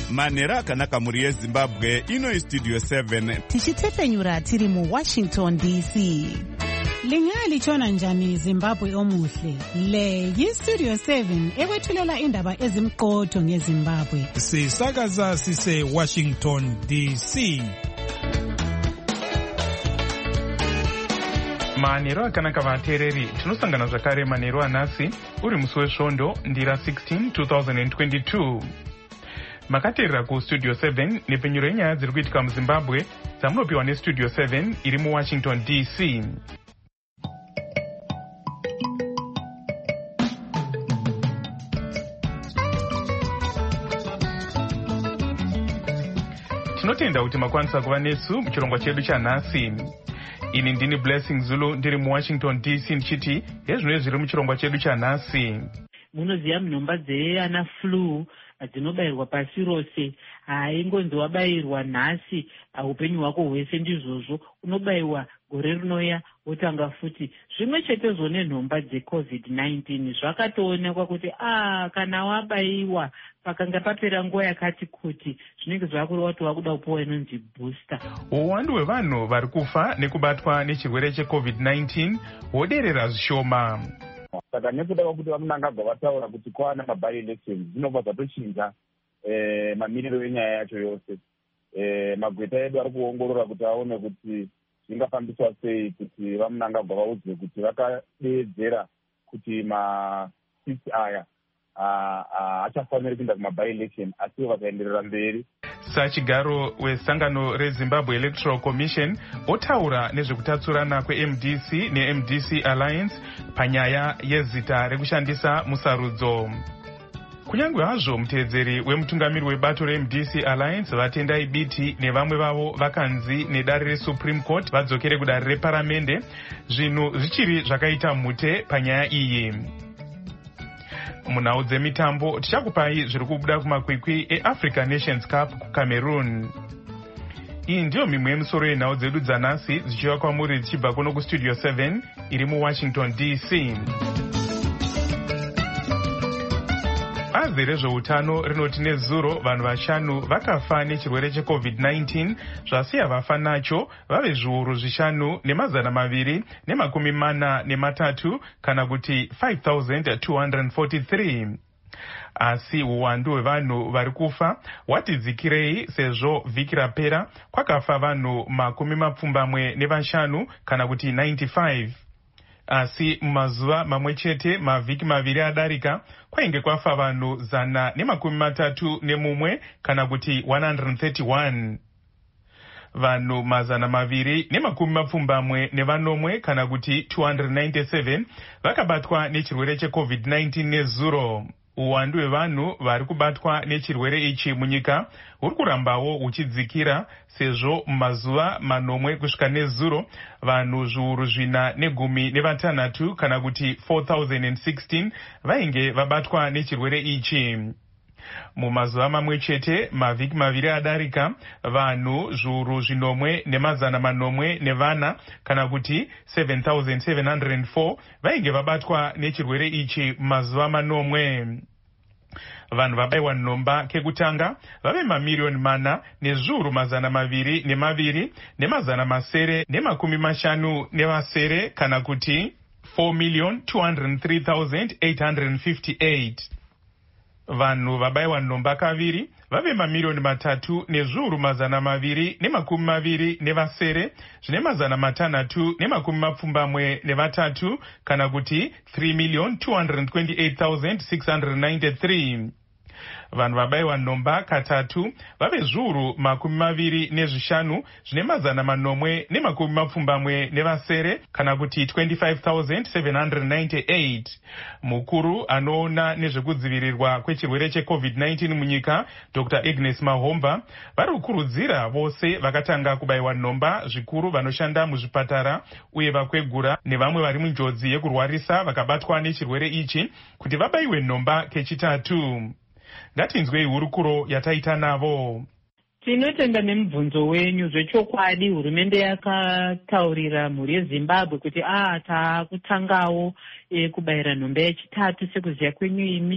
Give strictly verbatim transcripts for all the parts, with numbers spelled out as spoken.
manhero akanaka muri yezimbabwe. Ino istudio seven tichitefenyura tiri mu Washington D C. Lingali chona njani Zimbabwe omuhle. Le yistudio seven ekwethulela indaba ezimqotho ngeZimbabwe. Sisakaza sise Washington D C. Manhero akanaka vateereri, tinosangana zvakare manhero anhasi uri musi wesvondo ndira sixteen two thousand twenty-two. Makateerera kustudio seven nepenyuro yenyaya dziri kuitika muZimbabwe dzamunopiwa nestudio seven iri muWashington D C. Tinotenda kuti makwanisa kuva nesu muchirongwa chedu chanhasi. Ini ndini Blessing Zulu ndiri muWashington D C ndichiti hezvino zviri muchirongwa chedu chanhasi. Munoziva nhomba dzeana flu dzinobayirwa pasi rose. Haingonzi wabayirwa nhasi upenyu hwako hwese ndizvozvo, unobayiwa gore rinouya wotanga futi. Zvimwe chetezvo nenhomba dzecovid nineteen zvakatoonekwa kuti ah kana wabayiwa pakanga papera nguva yakati kuti zvinenge zvakureva kuti wakuda kupiwa inonzi booster. Uwandu hwevanhu vari kufa nekubatwa nechirwere checovid nineteen hwoderera zvishoma. Saka nekuda kwekuti vamunangagwa vataura kuti kwaana maby elections zvinobva zvatochinja eh, mamiriro enyaya yacho yose. Eh, magweta edu ari kuongorora kuti aone kuti zvingafambiswa sei kuti vamunangagwa vaudzwe kuti vakadeedzera kuti masiti aya achafaniri kuenda kumaby election asiwo vakaenderera mberi. Sachigaro wesangano reZimbabwe Electoral Commission otaura nezvekutatsurana kweM D C neM D C Alliance panyaya yezita rekushandisa musarudzo. Kunyange hazvo muteedzeri wemutungamiri webato reM D C Alliance vatendai biti nevamwe vavo vakanzi nedare reSupreme Court vadzokere kudare reparamende, zvinhu zvichiri zvakaita mhute panyaya iyi. Munhau dzemitambo tichakupai zviri kubuda kumakwikwi eAfrica Nations Cup kuCameroon. Iyi ndiyo mimwe yemisoro yenhau dzedu dzanhasi dzichiva kwamuri dzichibva kuno kustudio seven iri muWashington D C. Bazi rezveutano rinoti nezuro vanhu vashanu vakafa nechirwere checovid nineteen zvasiya vafa nacho vave zviuru zvishanu nemazana maviri nemakumi mana nematatu kana kuti five thousand two hundred forty-three. Asi uwandu hwevanhu vari kufa wati dzikirei sezvo vhiki rapera kwakafa vanhu makumi mapfumbamwe nevashanu kana kuti ninety-five. Asi mumazuva mamwe chete mavhiki maviri adarika kwainge kwafa vanhu zana nemakumi matatu nemumwe kana kuti one hundred thirty-one. Vanhu mazana maviri nemakumi mapfumbamwe nevanomwe kana kuti two hundred ninety-seven vakabatwa nechirwere checovid nineteen nezuro. Uwandu hwevanhu vari kubatwa nechirwere ichi munyika huri kurambawo huchidzikira sezvo mumazuva manomwe kusvika nezuro vanhu zviuru zvina negumi nevatanhatu kana kuti four thousand sixteen vainge vabatwa nechirwere ichi. Mumazuva mamwe chete mavhiki maviri adarika vanhu zviuru zvinomwe nemazana manomwe nevana kana kuti seven thousand seven hundred four vainge vabatwa nechirwere ichi mumazuva manomwe. Vanhu vabayiwa nhomba kekutanga vave mamiriyoni mana nezviuru mazana maviri nemaviri nemazana masere nemakumi mashanu nevasere kana kuti four million two hundred three thousand eight hundred fifty-eight. Vanhu vabayiwa nhomba kaviri vave mamiriyoni matatu nezviuru mazana maviri nemakumi maviri nevasere zvine mazana matanhatu nemakumi mapfumbamwe nevatatu kana kuti three million two hundred twenty-eight thousand six hundred ninety-three. Vanhu vabayiwa nhomba katatu vave zviuru makumi maviri nezvishanu zvine mazana manomwe nemakumi mapfumbamwe nevasere kana kuti twenty-five thousand seven hundred ninety-eight. Mukuru anoona nezvekudzivirirwa kwechirwere checovid nineteen munyika Doctor Agnes Mahomba vari kukurudzira vose vakatanga kubayiwa nhomba zvikuru vanoshanda muzvipatara uye vakwegura nevamwe vari munjodzi yekurwarisa vakabatwa nechirwere ichi kuti vabayiwe nhomba kechitatu. Ngatinzwei hurukuro yataita navo. Tinotenda nemubvunzo wenyu. Zvechokwadi hurumende yakataurira mhuri yeZimbabwe kuti ah taakutangawo e, kubayira nhomba yechitatu sekuziya kwenyu imi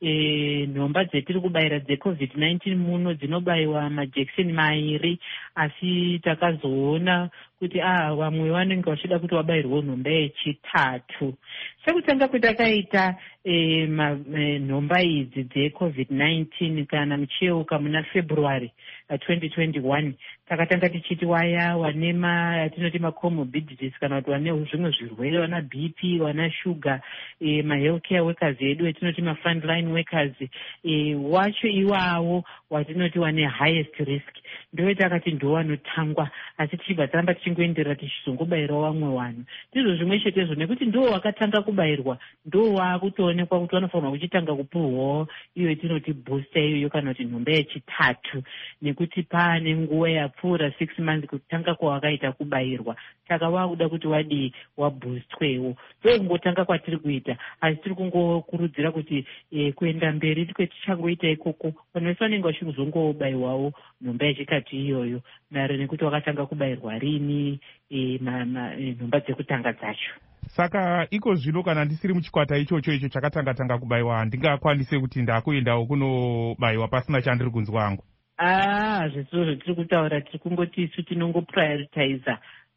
e, nhomba dzetiri kubayira dzecovid nineteen muno dzinobayiwa majekiseni mairi, asi takazoona kuti ah vamwe vanenge vachida kuti vabayirwe nhomba yechitatu. Sekutanga kwetakaita e, ma, e, nhomba idzi dzecovid nineteen kana mucheuka muna February uh, twenty twenty-one, takatanga tichiti waya vane atinoti macomorbidities kana kuti vane zvimwe zvirwere, vana B P, vana sugar, e, mahealthcare workers edu etinoti mafrontline workers, e, wacho iwawo watinoti wane highest risk ndiwe takati ndo vanotangwa, asi tichibva taramba tichingoenderera tichizongobayirawo vamwe vanhu. Ndizvo zvimwe chetezvo nekuti ndo vakatanga kubayirwa ndo vakutoonekwa kuti vanofanirwa kuchitanga kupuhwawo iyo etinoti booster iyoyo kana kuti nhomba yechitatu, nekuti paane nguva yapfuura six months kutanga kwavakaita kubayirwa, saka vakuda kuti wadii waboostwewo. Ndokungotanga kwatiri kuita, asi tiri kungokurudzira kuti e, kuenda mberi kwetichachangoita ikoko vanhu vese vanenge vachizongobayiwawo nhomba yechitatu iyoyo, mare nekuti wakatanga kubayirwa rini e, nhomba dzekutanga dzacho. Saka iko zvino kana ndisiri muchikwata ichocho icho chakatanga tanga kubayiwa handingakwanise kuti ndakuendawo kunobayiwa pasina chandiri kunzwa hangu. Ah, zvizvo zvetiri kutaura tiri kungoti isu tinongoprioritiza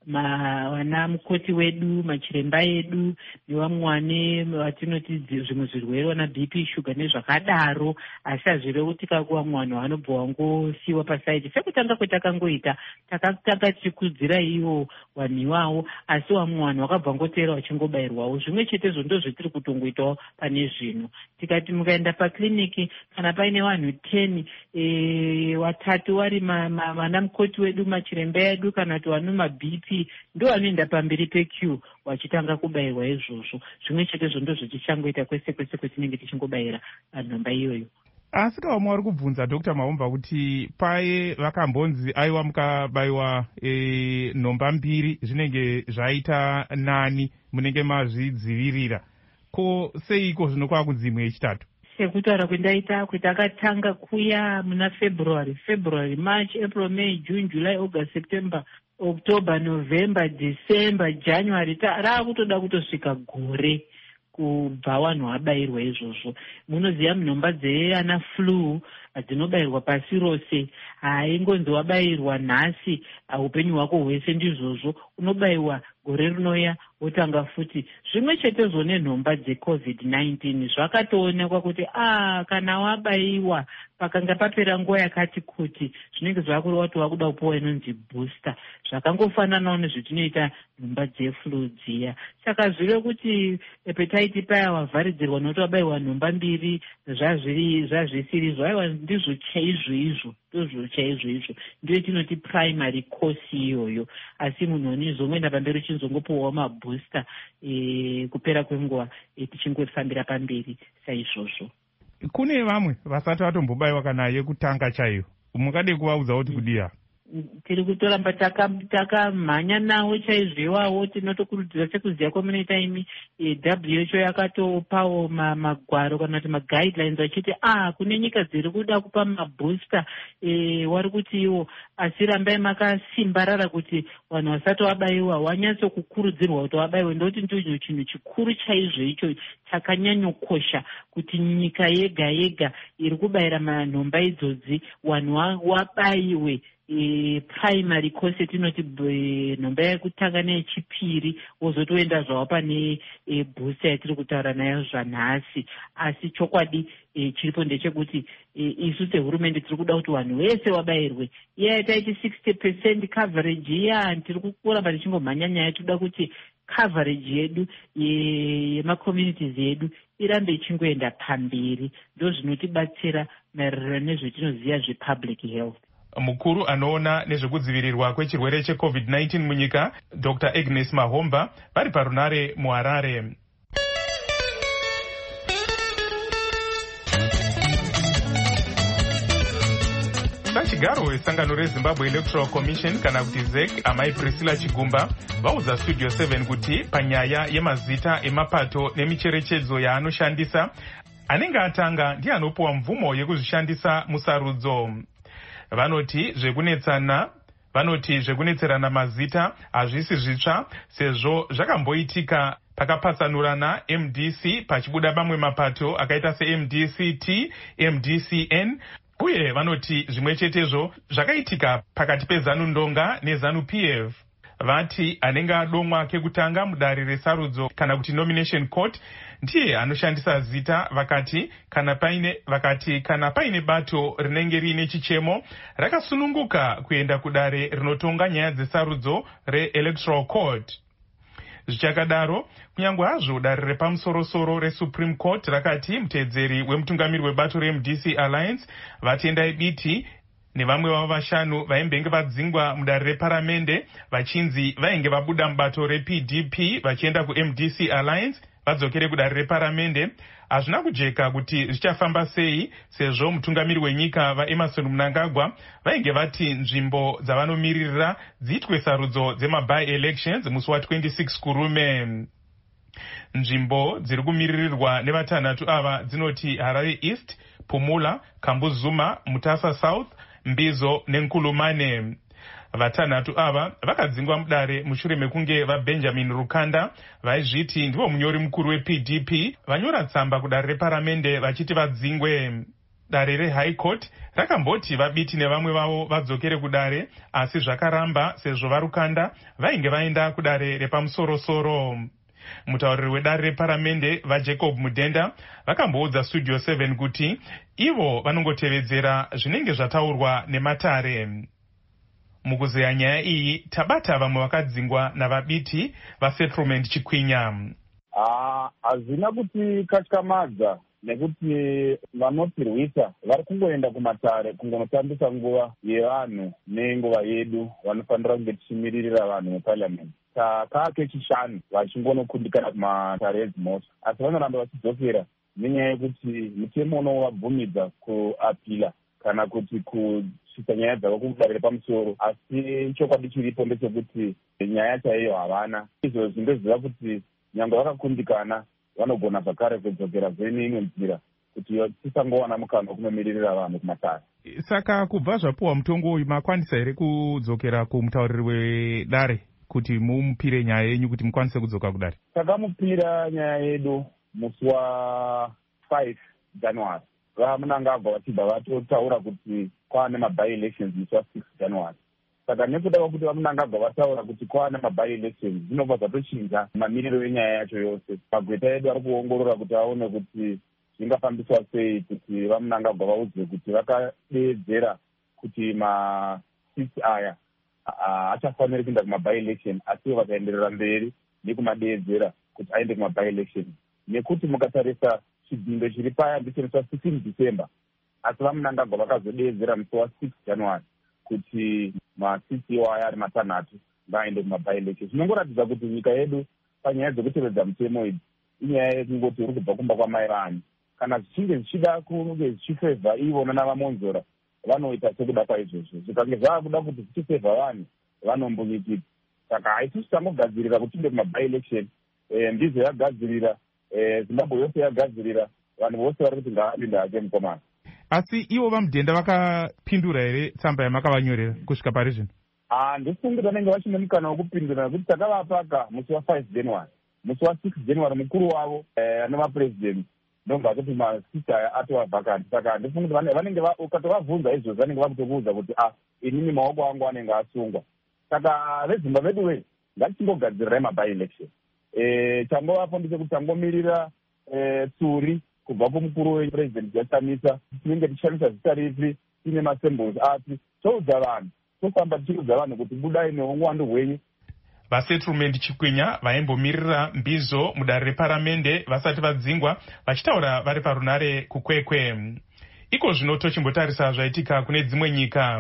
vana mukoti wedu, machiremba edu nevamwe vane vatinoti zvimwe zvirwere, vana B P, shuga nezvakadaro, asi hazvirevo kuti vamwe vanhu vanobva vangosiyiwa pasaidi. Sekutanga kwetakangoita takatanga tichikudzira ivo vanhu ivavo, asi vamwe vanhu vakabva ngoteera vachingobayirwawo. Zvimwe chetezvo ndo zvetiri kutongoitawo pane zvino. Tikati mukaenda pakliniki kana paine vanhu ten, e, watatu vari vana mukoti wedu, machiremba edu kana kuti vano ma B P, ndo vanoenda pamberi pequeue vachitanga kubayirwa izvozvo. Zvimwe chetezvo ndo zvtichangoita kwese kwese kwetinenge tichingobayira nhomba iyoyo. Asi vamwe vari kubvunza Dr Mahomba kuti paye vakambonzi aiwa mukabayiwa e, nhomba mbiri zvinenge zvaita nani, munenge mazvidzivirira, ko seiko zvino kwakunzi imwe yechitatu? Sekutaura kwendaita kwetakatanga kuya muna February, February, March, April, May, June, July, August, September, October, November, December, January, raakutoda kutosvika gore kubva vanhu vabayirwa izvozvo. Munoziva nhomba dzeana flu dzinobayirwa pasi rose, haingonzi wabayirwa nhasi upenyu hwako hwese ndizvozvo, unobayiwa gore rinouya wotanga futi. Zvimwe chetezvo nenhomba dzecovid nineteen zvakatoonekwa kuti ah kana wabayiwa pakanga papera nguva yakati kuti zvinenge zvakureva kuti wakuda kupuwa inonzi booster, zvakangofananawo nezvetinoita nhomba dzeflu dziya. Saka zvive kuti epetaiti paya wavharidzirwa nokuti wabayiwa nhomba mbiri zvazviri zvazvisiri zvaiwa ndizvo chaizvo izvo, ndizvo chaizvo izvo ndiyo tinoti primary course iyoyo, asi munhu unizongoenda pamberi uchinzongopuwawo mabooster e, kupera kwenguva e, tichingofambira pamberi saizvozvo. Kune vamwe vasati vatombobayiwa kana yekutanga chaiyo, mungade kuvaudza kuti kudiya? Tiri kutoramba takamhanya nawo chaizvo iwawo. Tinotokurudzira sekuziva kwamunoita imi, e, W H O yakatopawo magwaro kana kuti maguidelines vachiti ah kune nyika dziri kuda kupa mabooster, e, wari kuti iwo asi rambai makasimbarara kuti vanhu vasati vabayiwa wanyatsokukurudzirwa kuti vabayiwe, ndokuti ndicho chinhu chikuru chaizvo icho chakanyanyokosha kuti nyika yega yega iri kubayira manhomba idzodzi vanhu wabayiwe. E, primary course etinoti nhomba yekutanga neyechipiri wozotoenda zvavo pane e, booster yatiri kutaura nayo zvanhasi. Asi chokwadi e, chiripo ndechekuti e, isu sehurumende tiri kuda kuti vanhu vese vabayirwe. Iya yataiti sixty percent coverage iya tiri kuramba tichingomhanya nyaya, tinoda kuti coverage yedu yemacommunities yedu irambe ichingoenda pamberi, ndo zvinotibatsira maererano nezvetinoziva zvepublic health. Mukuru anoona nezvekudzivirirwa kwechirwere checovid nineteen munyika Dr Agnes Mahomba vari parunare muHarare. Pachigaro wesangano reZimbabwe Electoral Commission kana kuti Z E C, amai Priscilla Chigumba vaudza Studio seven kuti panyaya yemazita emapato nemicherechedzo yaanoshandisa, anenge atanga ndiye anopuwa mvumo yekuzvishandisa musarudzo. Vanoti zvekunetsana vanoti zvekunetserana mazita hazvisi zvitsva sezvo zvakamboitika pakapatsanurana M D C pachibuda mamwe mapato akaita se-M D C T, M D C N, uye vanoti zvimwe chetezvo zvakaitika pakati peZanu Ndonga neZanu P F. Vati anenge adomwa kekutanga mudare resarudzo kana kuti nomination court ndiye anoshandisa zita vakati kana paine vakati kana paine bato rinenge riine chichemo rakasununguka kuenda kudare rinotonga nyaya dzesarudzo reelectoral court. Zvichakadaro, kunyange hazvo dare repamusorosoro reSupreme Court rakati mutedzeri wemutungamiri webato reM D C Alliance Vatendai Biti nevamwe vavo vashanu vaimbenge vadzingwa mudare reparamende vachinzi vainge vabuda mubato reP D P vachienda kuM D C Alliance vadzokere kudare reparamende, hazvina kujeka kuti zvichafamba sei sezvo mutungamiri wenyika vaEmerson Mnangagwa vainge vati nzvimbo dzavanomiririra dziitwe sarudzo dzema-by-elections musi wa26 kurume. Nzvimbo dziri kumiririrwa nevatanhatu ava dzinoti Harare East, Pumula, Kambuzuma, Mutasa South, Mbizo neNkulumane. Vatanhatu ava vakadzingwa mudare mushure mekunge vaBenjamin Rukanda vaizviti ndivo munyori mukuru weP D P vanyora tsamba kudare reparamende vachiti vadzingwe. Dare reHigh Court rakamboti vaBiti nevamwe vavo vadzokere kudare, asi zvakaramba sezvo vaRukanda vainge vaenda kudare repamusorosoro. Mutauriri wedare reparamende vaJacob Mudenda vakamboudza Studio seven kuti ivo vanongotevedzera zvinenge zvataurwa nematare. Mukuzeya nyaya iyi tabata vamwe vakadzingwa navaBiti vaSettlement Chikwinya. Ah, hazvina kuti katyamadza nekuti vanotirwisa vari kungoenda kumatare kungonotambisa nguva yevanhu nenguva yedu vanofanira kunge tichimiririra vanhu muparliament. Saka kechishanu vachingonokundikana kumatare edzimota, asi vanoramba vachidzokera nenyaya yekuti mutemo unovabvumidza kuapila kana kuti kusvitsa nyaya dzavo kudare repamusoro, asi chokwadi chiripo ndechekuti nyaya chaiyo havana. Izvo zvindoziva kuti nyange vakakundikana vanogona zvakare kudzokera zvene imwe nzira kuti tisangowana mukana kunomiririra vanhu kumatare. Saka kubva zvapuwa mutongo uyu makwanisa here kudzokera kumutauriri wedare kuti mumupire nyaya yenyu kuti mukwanise kudzoka kudare? Takamupira nyaya yedu musi wa five January. VaMnangagwa vachibva vatotaura kuti kwaane maby-elections musi wa six January. Saka nekuda kwekuti vaMnangagwa vataura kuti kwaane maby-elections zvinobva zvatochinja mamiriro enyaya yacho yose. Magweta edu ari kuongorora kuti aone kuti zvingafambiswa sei kuti vaMnangagwa vaudzwe kuti vakadeedzera kuti masisi aya achafaniri kuenda kumaby-election, asi vakaenderera mberi nekumadeedzera kuti aende kumaby-election. Nekuti mukatarisa chidzindo chiri paya ndicho musi wa sixteen December, asi vaMnangagwa vakazodeedzera musi wa six January kuti masisi aya ari matanhatu vaende kumaby-election. Zvinongoratidza kuti nyika yedu panyaya dzekutevedza mutemo idzi inyaya yekungoti uri kubva kumba kwamai vanhu. Kana zvichinge zvichida kunge zvichifevha ivona navamonzora vanoita sekuda kwaizvozvo, zvikange zvaakuda kuti zvichifevha vanhu vanombonyikita. Saka haisi tangogadzirira kuti tiende kumaby-election, Mbizo yagadzirira, Zimbabwe yose yagadzirira, vanhu vose vari kuti ngaapinde hake mukomana. Asi ivo vaMudhenda vakapindura here tsamba yamakavanyorera kusvika pari zvino? Ndifungi vanenge vachine mukana wekupindura nekuti takavapaka musi wa five January. Musi wa six January mukuru wavo anova president ndobva vatoti masisi aya atova vhakati. Saka ndifungi vanenge ukatovabvunza izvozvo vanenge vakutokuudza kuti ah inini maoko angu anenge asungwa. Saka veZimbabwe vedu ngatichingogadzirirai maby-election. Changovapo ndechekuti tangomirira tsuri kubva kumukuru wepresident Jatamisa, tinenge tichishandisa zita ripi, tine masymbols api, toudza vanhu, tofamba tichiudza vanhu kuti budai neungwandu hwenyu. VaSettlement Chikwinya vaimbomirira Mbizo mudare reparamende vasati vadzingwa vachitaura vari parunare kukwekwe. Iko zvino tochimbotarisa zvaitika kune dzimwe nyika.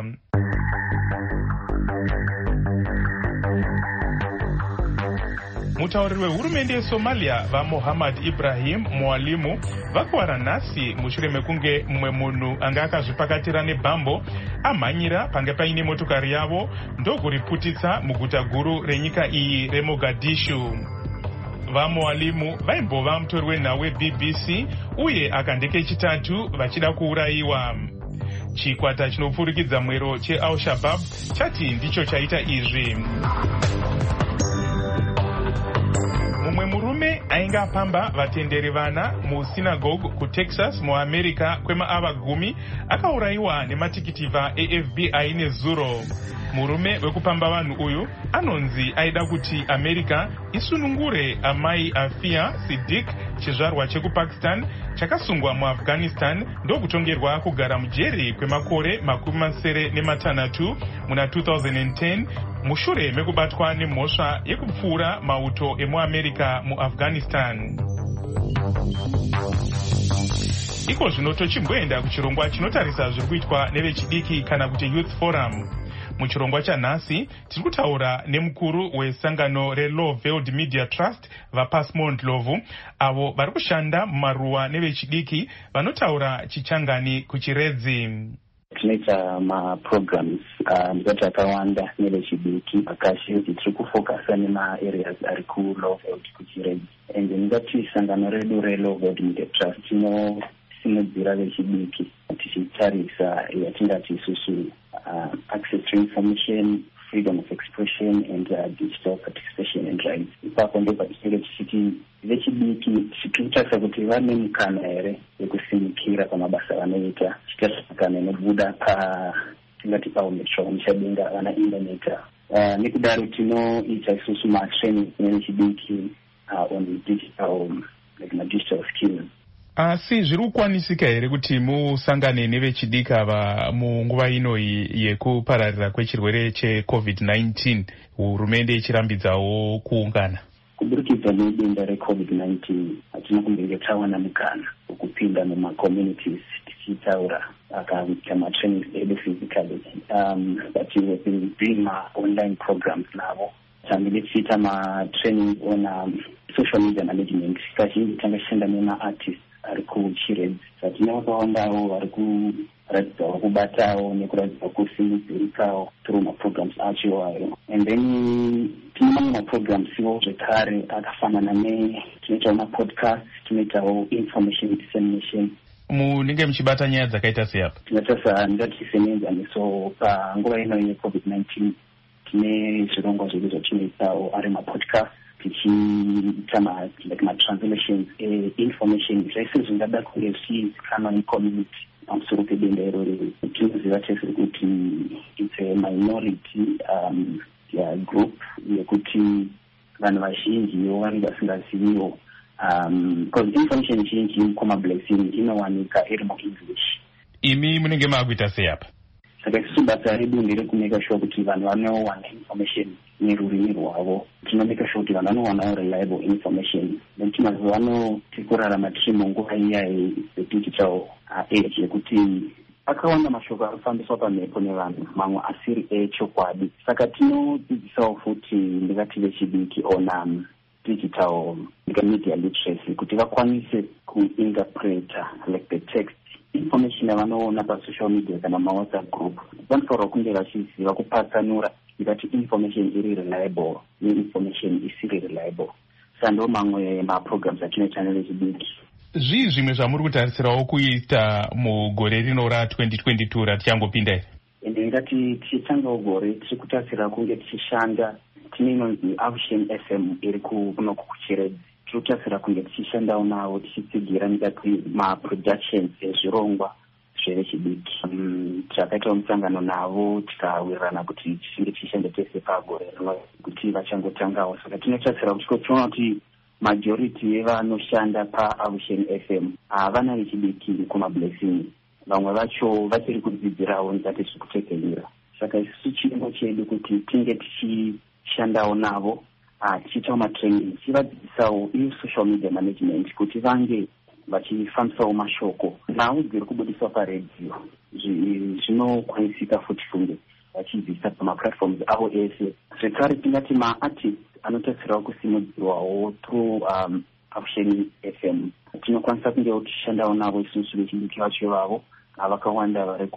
Mutauriri wehurumende yeSomalia vaMohammad Ibrahim Mwalimu vakuwara nhasi mushure mekunge mumwe munhu anga akazvipakatira nebhambo amhanyira pange paine motokari yavo ndokuriputitsa muguta guru renyika iyi reMogadishu. VaMwalimu vaimbova mutori wenhau weB B C uye akandeke chitatu vachida kuurayiwa. Chikwata chinopfurikidza mwero cheAl-Shabaab chati ndicho chaita izvi. Mumwe murume ainge apamba vatenderi vana musinagogue kutexas muamerica kwemaava gumi akaurayiwa nematikitivha eF B I nezuro. Murume wekupamba vanhu uyu anonzi aida kuti America isunungure amai Afia Siddiq, chizvarwa chekupakistan chakasungwa muAfghanistan ndokutongerwa kugara mujeri kwemakore makumi masere nematanhatu muna two thousand ten mushure mekubatwa nemhosva yekupfuura mauto emuamerica muAfghanistan. Iko zvino tochimboenda kuchirongwa chinotarisa zviri kuitwa nevechidiki kana kuti Youth Forum. Muchirongwa chanhasi tiri kutaura nemukuru wesangano reLawveld Media Trust vaPasmond Lovu, avo vari kushanda mumaruwa nevechidiki vanotaura chichangani kuchiredzi. Tinoita maprograms ndikati akawanda nevechidiki akazhinji tiri kufokasa nemaareas ari kuLawveld kuchiredzi, and ndingati sangano redu reLawveld Media Trust tinosimudzira vechidiki tichitarisa yatingati isusu Uh, access to information, freedom of expression, and uh, digital participation and rights. Ipapo ndo patichinge tichiti vechidiki tichitarisa kuti vane mukana here yekusimukira pamabasa vanoita, tichitarisa mukana inobuda pa tingati paumetsva muchadenga vana indaneta. Uh, nekudaro tinoita isusu matraining nevechidiki uh, on digital, like my digital skills. Asi zviri kukwanisika here kuti musangane nevechidiki ava munguva ino yekupararira kwechirwere checovid nineteen, hurumende ichirambidzawo kuungana? Kuburikidza nedenda recovid nineteen hatina kumbenge tawana mukana wekupinda mumacommunities tichitaura akaita matrainings edu physically, um, but we have been doing ma-online programs navo. Tambile tichiita ma-training on um, social media management. Kazhinji tangashanda nema-artists ari kuchiredzi, satina vakawandawo vari kuratidza vakubatawo nekuratidza kusimudzirikawo through maprograms acho ayo. And then tine mamwe maprograms iwo zvekare akafanana ne tinoitawo mapodcast, tinoitawo information dissemination. Munenge muchibata nyaya dzakaita seapa? Tinotasa ndati semenzaneso panguva ino yecovid nineteen tine zvirongwa zvedu zvatinoitawo ari mapodcast tichiita ma-translations e-information zvese zvingada kunge zvizikanwa necommunity pamusoro pedenda iroro. Tinoziva tese kuti it's a minority um, yeah, group yekuti vanhu vazhinjiwo vanenge vasingaziviwo, um, because information zhinji mucomablessing inowanika iri muEnglish. Imi munenge maakuita seapa? Saka isusu basa redu nderekumeka sure kuti vanhu vanowana information nerurimi rwavo. Tinomeka sure kuti vanhu vanowanawo reliable information. Nekuti mazuva ano tiri kurarama tiri munguva iya yedigital age yekuti akawanda mashoko arikufambiswa pamhepo nevanhu, mamwe asiri echokwadi. Saka tinodzidzisawo futi ndingati vechidiki on um, digital media literacy kuti vakwanise kuinterpreta like the text information yavanoona pasocial media kana mawhatsapp group. Vanofanirwa kunge vachiziva kupatsanura ikati information iri reliable neinformation isiri reliable. Sando mamwe maprograms atinoita nevechidiki. Zvii zvimwe zvamuri kutarisirawo kuita mugore rino ratwenty twenty-two ratichangopinda here? Ende ngati tichitangawo gore tiri kutarisira kunge tichishanda tine inonzi Avushen F M iri kuno kuchiredzi. Tiri kutarisira kunge tichishandawo navo tichitsigira ngati maproductions ezvirongwa zvevechidiki. Um, takaitawo musangano navo tikawirirana kuti tichinge tichishanda tese pagore rino kuti vachangotangawo. Saka tinotarisira kuti tiona kuti majority yevanoshanda paAvushen F M havana vechidiki kumablessing. Vamwe vacho vachiri kudzidzirawo ngati zvikutekerera. Saka isusu chiringo chedu kuti tinge tichishandawo navo, tichiitawo matraining, tichivadzidzisawo iyo social media management kuti vange vachifambisawo mashoko nhau dziri kubudiswa paredio zvinokwanisika futi kunge vachidzidzisa pamaplatforms avo ese. Zvekare tingati maartists anotarisirawo kusimudzirwawo through um, Avushen F M. Tinokwanisa kungewo tichishandawo navo isusu vechidiki vacho vavo vakawanda vari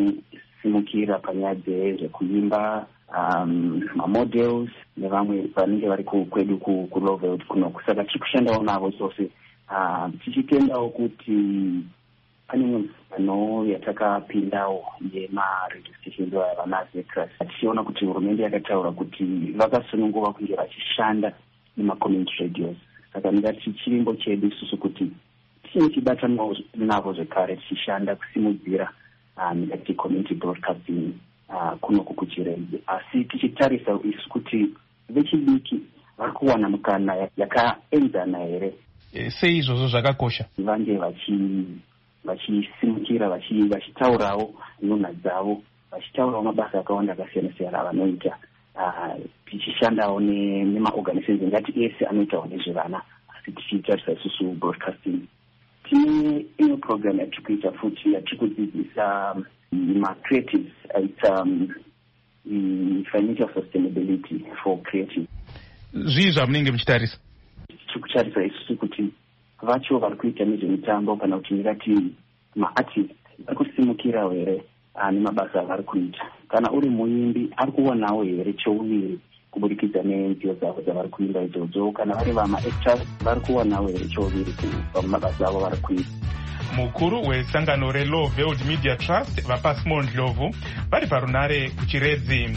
kusimukira panyaya dzekuimba, um, mamodels nevamwe vanenge vari kwedu kuLawveld kuno. Saka tiri kushandawo navo sose. Uh, tichitendawo kuti pane muzano yatakapindawo yema-radio stations vanaZecras. Tichiona kuti hurumende yakataura kuti vakasununguva kunge vachishanda nema-community radios. saka ndingati chirimbo chedu isusu kuti tine chibata navo zvekare tichishanda kusimudzira ndingati community broadcasting kunoku kuchiredzi, asi tichitarisa isu kuti vechidiki vari kuwana mukana yakaenzana here. Sei izvozvo zvakakosha? Vange vachisimukira vachitaurawo nhunha dzavo, vachitaurawo mabasa akawanda akasiyana siyana avanoita, tichishandawo nemaorganizations ngati ese anoitawo nezvevana, asi tichitarisa isusu broadcasting. Tine imwe program yatiri kuita futi yatiri kudzidzisa ma-creatives aita financial sustainability for creatives. Zvii zvamunenge muchitarisa? Tiri kutarisa isusu kuti vacho vari kuita nezvemitambo kana kuti ndingati ma-artist vari kusimukirawo here nemabasa avari kuita. Kana uri muimbi ari kuwanawo here chouviri kubudikidza nenziyo dzavo dzavari kuimba idzodzo. Kana vari vama-actors vari kuwanawo here chouviri pamabasa avo vari kuita. Mukuru wesangano reLoveld Media Trust vaPasmo Ndlovu vari parunare kuchiredzi.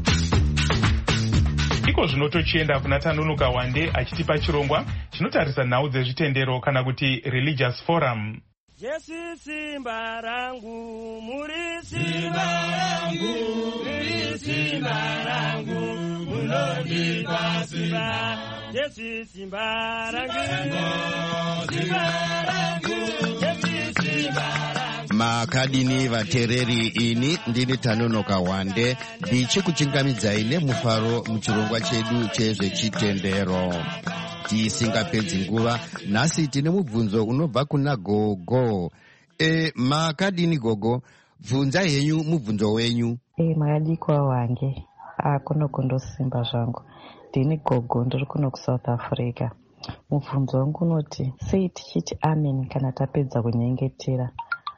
Iko zvino tochienda kuna Tanunuka Wande achitipa chirongwa chinotarisa nhau dzezvitendero kana kuti religious forum. Jesu simba rangu, muri simba rangu, muri simba rangu, munondipa simba. Jesu simba rangu, simba rangu, Jesu simba rangu. Makadini vatereri, ini ndini Tanunuka Wande ndichikuchingamidzai nemufaro muchirongwa chedu chezvechitendero. Tisingapedzi nguva, nhasi tine mubvunzo unobva kuna Gogo. E, makadini Gogo, bvunza henyu mubvunzo wenyu. E, makadikwa wange akuno kundosimba zvangu. Ndini Gogo, ndiri kuno kuSouth Africa. Mubvunzo wangu unoti sei tichiti amen kana tapedza kunyengetera,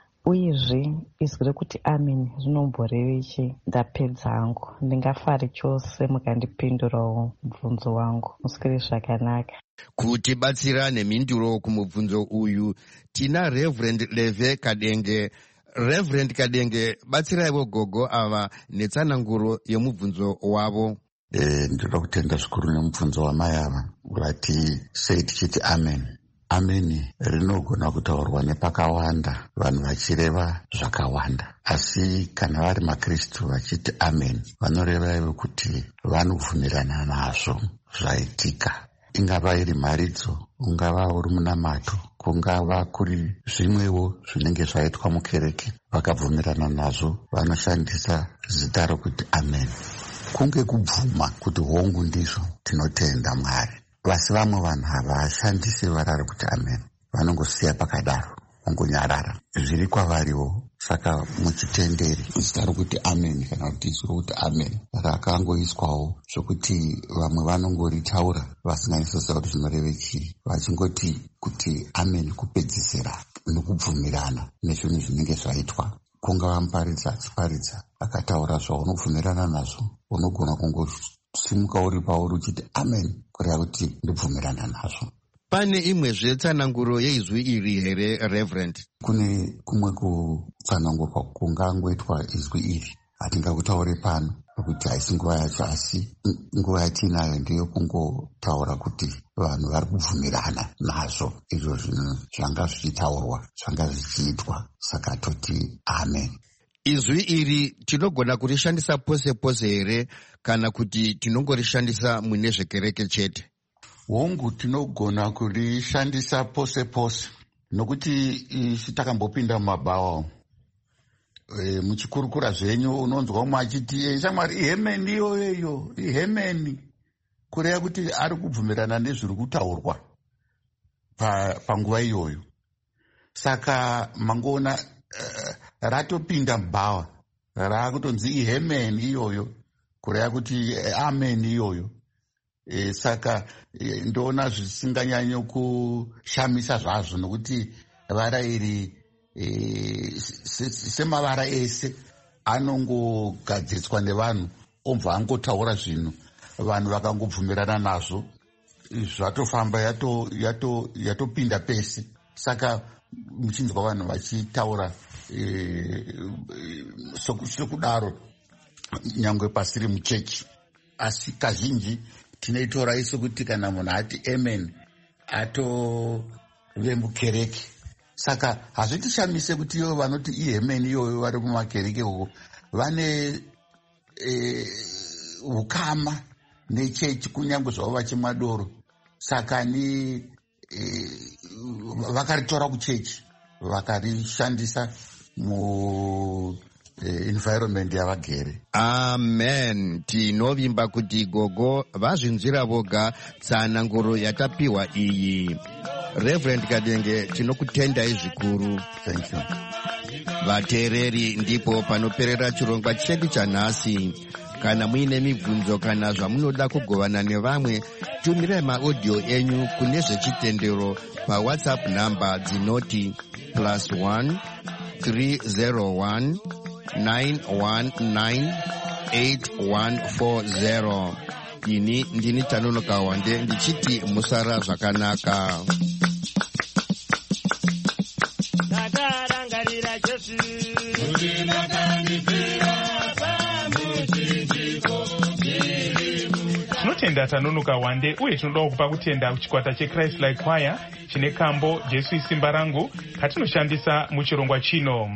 uyezve izwi rekuti amen rinomborevechi ndapedza hangu. Ndingafari chose mukandipindurawo mubvunzo wangu. Muswere zvakanaka. Kuti batsira nemhinduro kumubvunzo uyu tina Reverend Leve Kadenge. Reverend Kadenge, batsiraiwo Gogo ava netsananguro yemubvunzo wavo. Eh, ndoda kutenda zvikuru nemubvunzo wamai ava vati sei tichiti amen. Amen rinogona kutaurwa nepakawanda, vanhu vachireva zvakawanda, asi kana vari maKristu vachiti amen vanoreva ivo kuti vanobvumirana nazvo zvaitika. Ingava iri mharidzo, ungava uri munamato, kungava kuri zvimwewo zvinenge zvaitwa mukereke, vakabvumirana nazvo vanoshandisa zita rokuti amen. Kunge kubvuma kuti hongu ndizvo tinotenda Mwari. Vasi vamwe vanhu havashandisi vara rokuti amen, vanongosiya pakadaro ongonyarara. Zviri kwavariwo, saka muchitenderi zita rokuti amen kana kuti izwi rokuti amen rakangoiswawo zvokuti vamwe vanongoritaura vasinganyasoziva kuti zvinoreve chii, vachingoti kuti amen kupedzisira nokubvumirana nezvinhu zvinenge zvaitwa. Kungava muparidzi achiparidza akataura zvaunobvumirana nazvo, unogona kungosimuka uri pauri uchiti amen kureva kuti ndibvumirana nazvo. Pane imwezve tsananguro yeizwi iri here, Reverend? Kune kumwe kutsanangurwa kungangoitwa izwi iri, hatingakutaure pano nokuti haisi nguva yacho, asi nguva yatinayo ndeyo kungotaura kuti vanhu vari kubvumirana nazvo izvo zvinhu zvanga zvichitaurwa, zvanga zvichiitwa, saka toti amen. Izwi iri tinogona kurishandisa pose pose here kana kuti tinongorishandisa mune zvekereke chete? Hongu, tinogona kurishandisa pose pose, nokuti isi takambopinda mumabhawa e, muchikurukura zvenyu unonzwa umwe achiti e, shamwari ihemeni iyoyo iyo ihemeni, kureva kuti ari kubvumirana nezviri kutaurwa panguva pa iyoyo. Saka mangoona uh, ratopinda mubhawa raakutonzi ihemeni iyoyo, kureva kuti uh, amen iyoyo. E, saka e, ndoona zvisinganyanyo kushamisa zvazvo, nokuti vara iri e, semavara ese anongogadziriswa nevanhu obva angotaura zvinhu, vanhu vakangobvumirana nazvo, zvatofamba yatopinda yato pese. Saka muchinzwa vanhu vachitaura e, sokudaro nyangwe pasiri muchechi, asi kazhinji tinoitora isu kuti kana munhu ati amen atove mukereke. Saka hazvitishamise kuti ivo vanoti ihemeni iyoyo vari mumakereke uko vane ukama e, nechechi kunyange zvavo vachimwa doro. Saka ni e, vakaritora kuchechi vakarishandisa mu e, environment yavagere. Amen. Tinovimba kuti gogo vazvinzwira voga tsananguro yatapiwa iyi. Reverend Kadenge, tinokutendai zvikuru. Thank you. Vateereri, ndipo panoperera chirongwa chedu chanhasi. Kana muine mibvunzo kana zvamunoda kugovana nevamwe, tumirai maaudio enyu kune zvechitendero paWhatsApp namba dzinoti plus one three zero one nine one nine eight one four zero. Ini ndini Tanonoka Wande ndichiti musara zvakanaka. Nakarangarira Jesu tinotenda Tanonoka Wande uye tinoda kupa kutenda kuchikwata cheChrist Like Choir chine kambo Jesu isimba rangu katinoshandisa muchirongwa chino.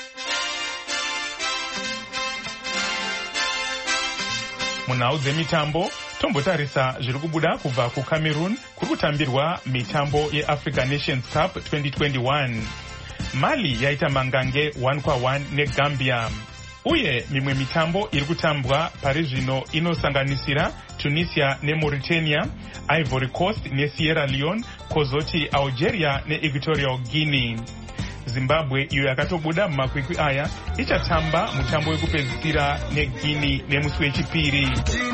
Munhau dzemitambo tombotarisa zviri kubuda kubva kuCameroon kuri kutambirwa mitambo yeAfrica Nations Cup twenty twenty-one. Mali yaita mangange one kwa one neGambia. Uye mimwe mitambo iri kutambwa pari zvino inosanganisira Tunisia neMauritania, Ivory Coast neSierra Leone, kozoti Algeria neEquatorial Guinea. Zimbabwe iyo yakatobuda mumakwikwi aya ichatamba mutambo wekupedzisira neGuinea nemusi wechipiri.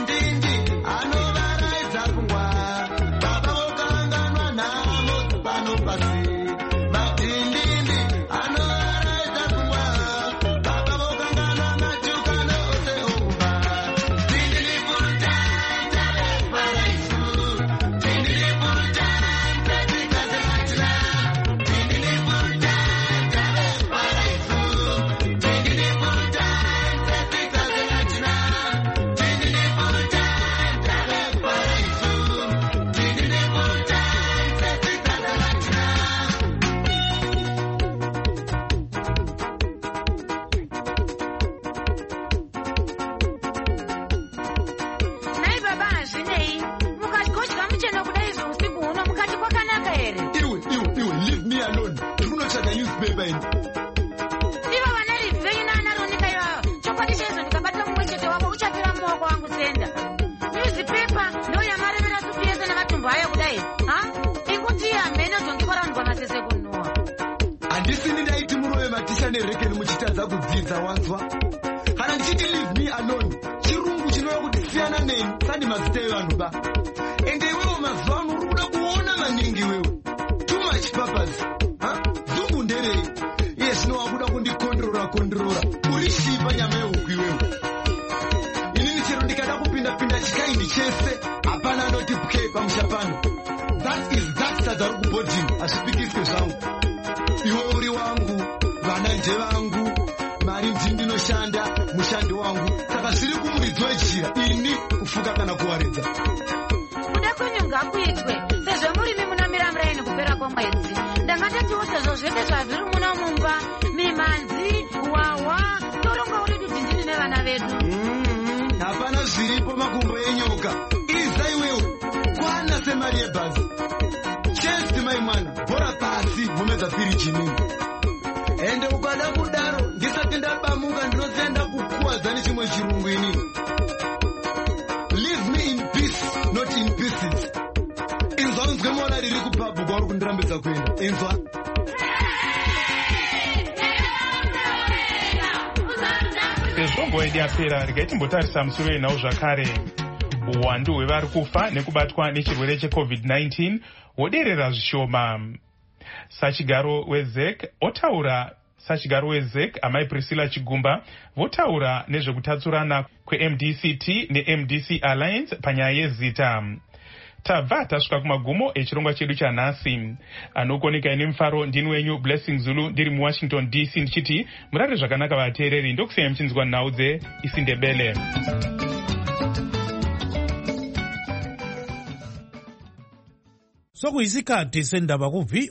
Yapera rikaitimbotarisa musoro wenhau zvakare. Uwandu hwevari kufa nekubatwa nechirwere cheCovid nineteen woderera zvishoma. Sachigaro weZek otaura Sachigaro weZek amai Priscilla Chigumba votaura nezvekutatsurana kweM D C T neM D C Alliance panyaya yezita. Tabva tasvika kumagumo echirongwa chedu chanhasi. Anokoneka ine mufaro ndini wenyu Blessing Zulu ndiri muWashington D C ndichiti murare zvakanaka vateereri, ndokusiyai muchinzwa nhau dzeIsindebele. sokuyisikhathi sendaba ku-V